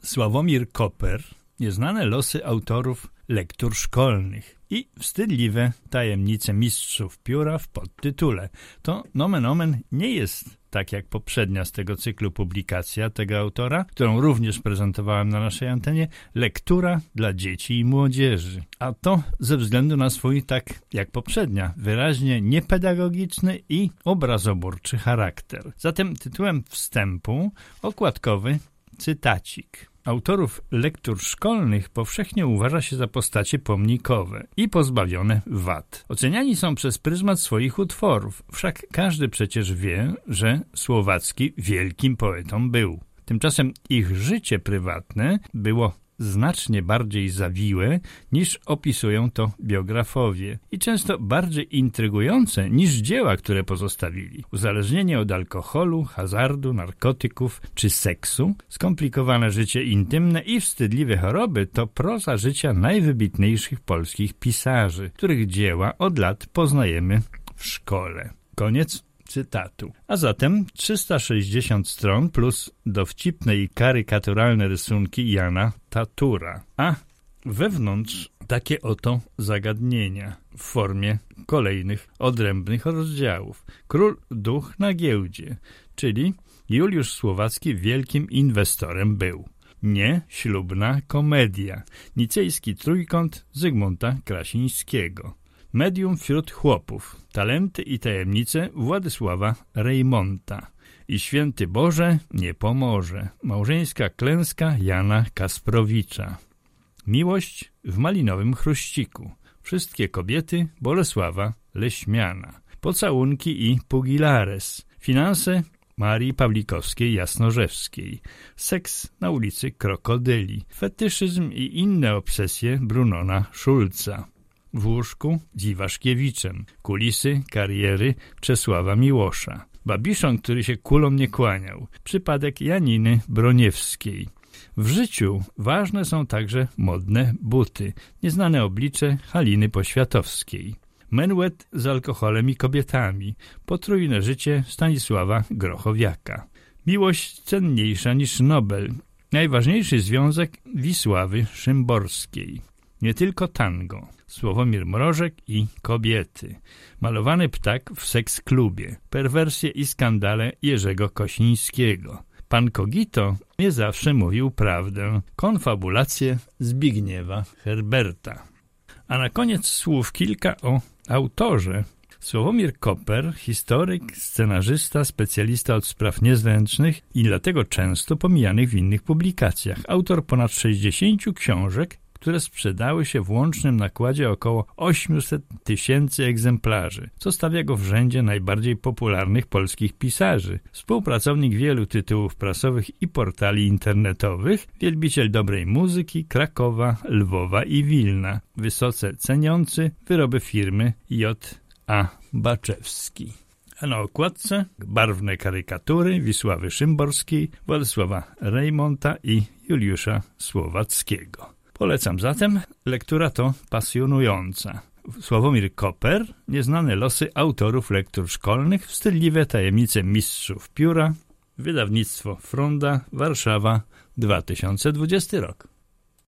Sławomir Koper, nieznane losy autorów lektur szkolnych i wstydliwe tajemnice mistrzów pióra w podtytule. To nomen omen nie jest tak jak poprzednia z tego cyklu publikacja tego autora, którą również prezentowałem na naszej antenie, lektura dla dzieci i młodzieży. A to ze względu na swój, tak jak poprzednia, wyraźnie niepedagogiczny i obrazoburczy charakter. Zatem tytułem wstępu okładkowy cytacik. Autorów lektur szkolnych powszechnie uważa się za postacie pomnikowe i pozbawione wad. Oceniani są przez pryzmat swoich utworów, wszak każdy przecież wie, że Słowacki wielkim poetą był. Tymczasem ich życie prywatne było znacznie bardziej zawiłe niż opisują to biografowie i często bardziej intrygujące niż dzieła, które pozostawili. Uzależnienie od alkoholu, hazardu, narkotyków czy seksu, skomplikowane życie intymne i wstydliwe choroby to proza życia najwybitniejszych polskich pisarzy, których dzieła od lat poznajemy w szkole. Koniec cytatu. A zatem 360 stron plus dowcipne i karykaturalne rysunki Jana Tatura. A wewnątrz takie oto zagadnienia w formie kolejnych odrębnych rozdziałów. Król duch na giełdzie, czyli Juliusz Słowacki wielkim inwestorem był. Nie ślubna komedia. Nicejski trójkąt Zygmunta Krasińskiego. Medium wśród chłopów. Talenty i tajemnice Władysława Rejmonta. I święty Boże nie pomoże. Małżeńska klęska Jana Kasprowicza. Miłość w malinowym chruściku. Wszystkie kobiety Bolesława Leśmiana. Pocałunki i pugilares. Finanse Marii Pawlikowskiej-Jasnorzewskiej. Seks na ulicy Krokodyli. Fetyszyzm i inne obsesje Brunona Szulca. W łóżku z Iwaszkiewiczem. Kulisy kariery Czesława Miłosza. Babiszon, który się kulą nie kłaniał. Przypadek Janiny Broniewskiej. W życiu ważne są także modne buty. Nieznane oblicze Haliny Poświatowskiej. Menuet z alkoholem i kobietami. Potrójne życie Stanisława Grochowiaka. Miłość cenniejsza niż Nobel. Najważniejszy związek Wisławy Szymborskiej. Nie tylko tango. Sławomir Mrożek i kobiety. Malowany ptak w seks-klubie. Perwersje i skandale Jerzego Kosińskiego. Pan Kogito nie zawsze mówił prawdę. Konfabulacje Zbigniewa Herberta. A na koniec słów kilka o autorze. Sławomir Koper, historyk, scenarzysta, specjalista od spraw niezręcznych i dlatego często pomijanych w innych publikacjach. Autor ponad 60 książek, które sprzedały się w łącznym nakładzie około 800 000 egzemplarzy, co stawia go w rzędzie najbardziej popularnych polskich pisarzy. Współpracownik wielu tytułów prasowych i portali internetowych, wielbiciel dobrej muzyki Krakowa, Lwowa i Wilna, wysoce ceniący wyroby firmy J.A. Baczewski. A na okładce barwne karykatury Wisławy Szymborskiej, Władysława Rejmonta i Juliusza Słowackiego. Polecam zatem, lektura to pasjonująca. Sławomir Koper, nieznane losy autorów lektur szkolnych, wstydliwe tajemnice mistrzów pióra, wydawnictwo Fronda, Warszawa, 2020 rok.